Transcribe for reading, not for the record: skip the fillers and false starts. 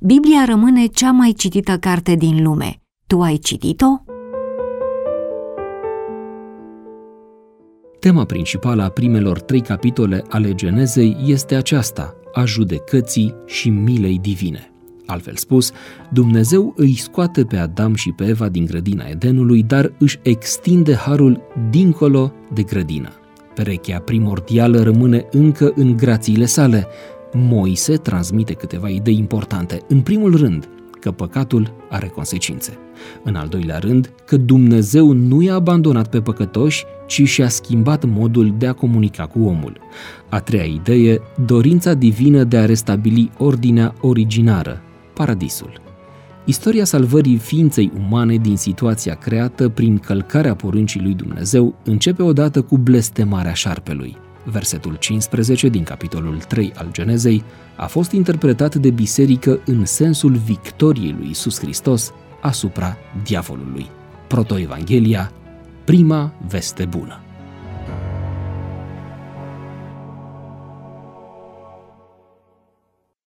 Biblia rămâne cea mai citită carte din lume. Tu ai citit-o? Tema principală a primelor 3 capitole ale Genezei este aceasta, a judecății și milei divine. Altfel spus, Dumnezeu îi scoate pe Adam și pe Eva din grădina Edenului, dar își extinde harul dincolo de grădină. Perechea primordială rămâne încă în grațiile sale. Moise transmite câteva idei importante. În primul rând, că păcatul are consecințe. În al doilea rând, că Dumnezeu nu i-a abandonat pe păcătoși, ci și-a schimbat modul de a comunica cu omul. A treia idee, dorința divină de a restabili ordinea originară, paradisul. Istoria salvării ființei umane din situația creată prin călcarea poruncii lui Dumnezeu începe odată cu blestemarea șarpelui. Versetul 15 din capitolul 3 al Genezei a fost interpretat de biserică în sensul victoriei lui Iisus Hristos asupra diavolului. Protoevanghelia, prima veste bună.